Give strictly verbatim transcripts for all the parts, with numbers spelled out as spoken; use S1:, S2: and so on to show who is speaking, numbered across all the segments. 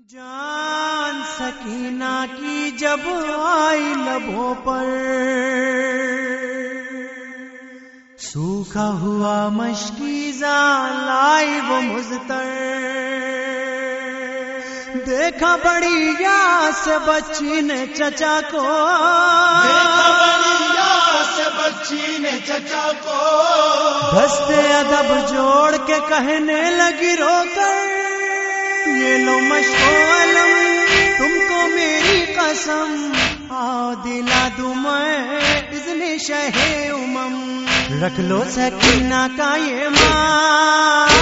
S1: جان سکینہ کی جب آئی لبوں پر، سوکھا ہوا مشکیزہ لائی وہ مزتر، دیکھا بڑی یاد سے بچی نے چچا کو،
S2: دیکھا بڑی یاد سے بچی نے چچا کو،
S1: دستے ادب جوڑ کے کہنے لگی رو کر، یہ لو مشق و علم تم کو میری قسم، آؤ دلا دوں میں اذن شہ امم، رکھ لو سکینہ کا یہ مان،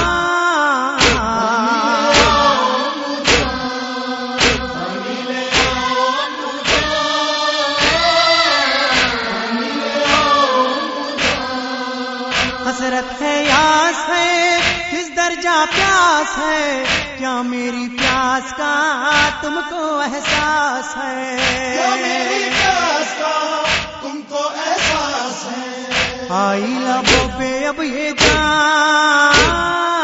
S1: حسرت ہے یاس ہے کس درجہ پیاس ہے، کیا میری پیاس کا تم کو احساس ہے،
S2: کیا میری پیاس کا تم کو احساس ہے،
S1: آئی لبوں پہ اب یہ جان،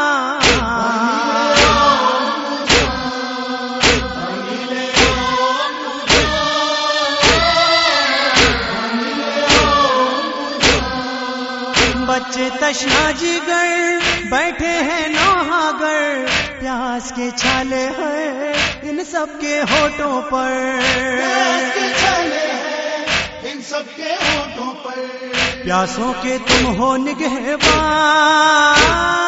S1: بچے تشنا جگر بیٹھے ہیں نوحہ گر، پیاس کے چھالے ہیں ان سب کے ہونٹوں پر،
S2: پیاس کے چھالے ہیں ان سب کے ہونٹوں پر،
S1: پیاسوں کے تم ہو نگہبان،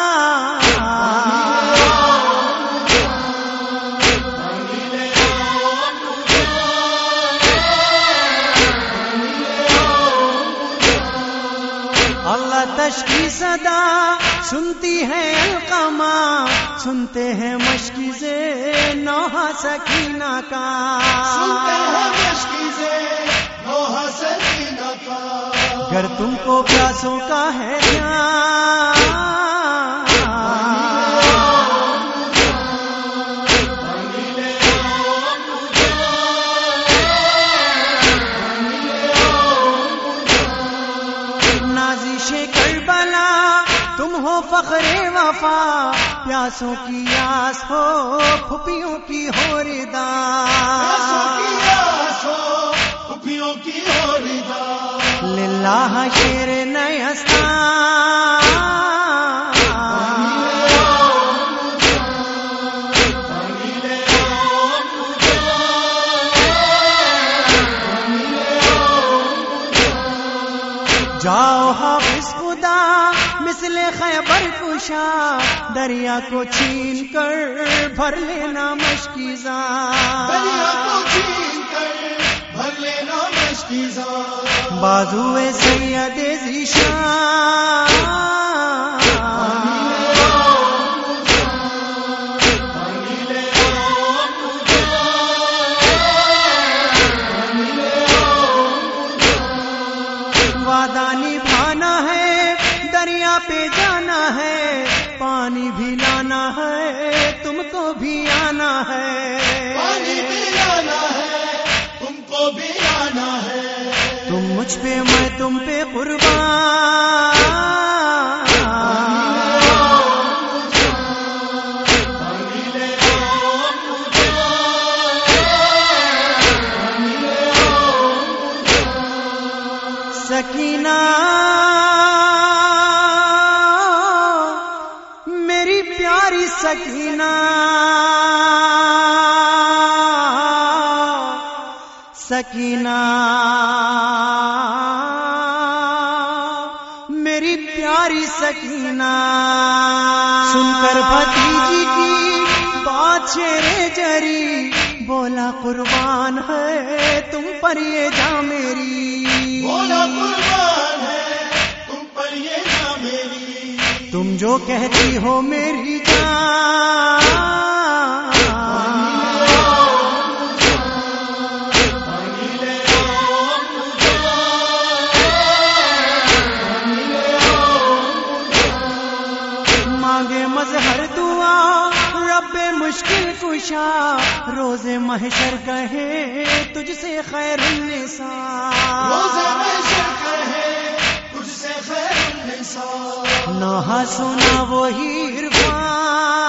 S1: اللہ تشکی صدا سنتی ہے القما، سنتے ہیں مشکیزے نوحہ سکینہ کا،
S2: سنتے ہیں مشکیزے نوحہ سکینہ کا،
S1: گر تم کو پیاسوں کا ہے دھیان، نازش کربلا تم ہو فخر وفا، پیاسوں کی آس ہو پھپھیوں کی ہو ردا،
S2: پیاسوں کی آس ہو پھپھیوں کی ہو ردا،
S1: للہ شیر نیستان، جاؤ حافظ خدا مثل خیبر کشا، دریا کو چھین کر بھر لینا مشکیزہ،
S2: دریا کو چھین کر بھر لینا مشکیزہ،
S1: بازوئے سید ذیشان، وعدہ نبھانا ہے دریا پہ جانا ہے، پانی بھی لانا ہے تم کو بھی آنا ہے،
S2: پانی بھی لانا ہے تم کو بھی آنا ہے،
S1: تم مجھ پہ میں تم پہ قربان، سکینہ میری پیاری سکینہ، سکینہ میری پیاری سکینہ، سن کر بھتیجی کی بات شیر جری، بولا قربان ہے تم پر یہ جاں میری،
S2: بولا قربان ہے تم پر یہ جاں میری،
S1: تم جو کہتی ہو میری جان، مانگے مظہر دعا رب مشکل کشا، روز محشر کہے تجھ سے خیر النساء،
S2: روز محشر کہے تجھ سے خیر النساء،
S1: نوحہ سنا وہی عرفان،